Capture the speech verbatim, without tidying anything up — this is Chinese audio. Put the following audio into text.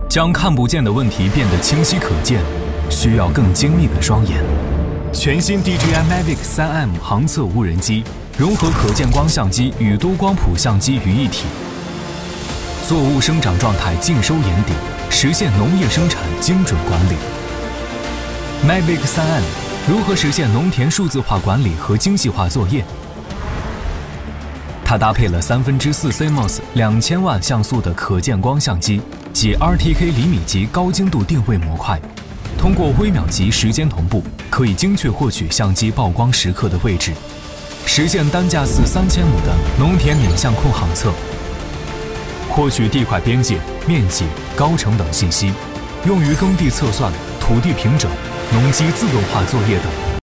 将看不见的问题变得清晰可见，需要更精密的双眼。全新 D J I Mavic 三 M 航测无人机融合可见光相机与多光谱相机于一体，作物生长状态尽收眼底，实现农业生产精准管理。Mavic 三 M 如何实现农田数字化管理和精细化作业？它搭配了三分之四 C M O S 两千万像素的可见光相机及 R T K 厘米级高精度定位模块，通过微秒级时间同步，可以精确获取相机曝光时刻的位置，实现单架次三千亩的农田免相控航测，获取地块边界、面积、高程等信息，用于耕地测算、土地平整、农机自动化作业等。